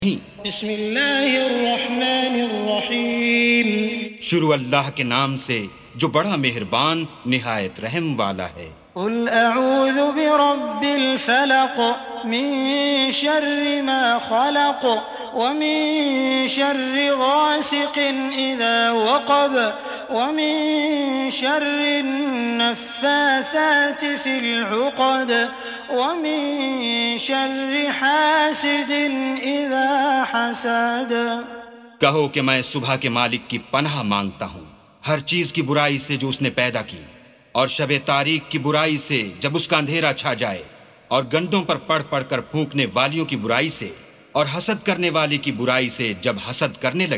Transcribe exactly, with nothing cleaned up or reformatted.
बिस्मिल्लाहिर्रहमानिर्रहीम। शुरू अल्लाह के नाम से जो बड़ा मेहरबान निहायत रहम वाला है। कुल अऊज़ु बिरब्बिल फलक मिन शर्रि मा खलक व मिन शर्रि गासिकिन इज़ा वक़ब व मिन शर्रि नफ़्फ़ाथाति फ़िल उक़द व मिन शर्रि हासिदिन इज़ा हसद। कहो कि मैं सुबह के मालिक की पनाह मांगता हूँ हर चीज की बुराई से जो उसने पैदा की, और शबे तारीख की बुराई से जब उसका अंधेरा छा जाए, और गंडों पर पढ़ पढ़ कर फूंकने वालियों की बुराई से, और हसद करने वाले की बुराई से जब हसद करने लगे।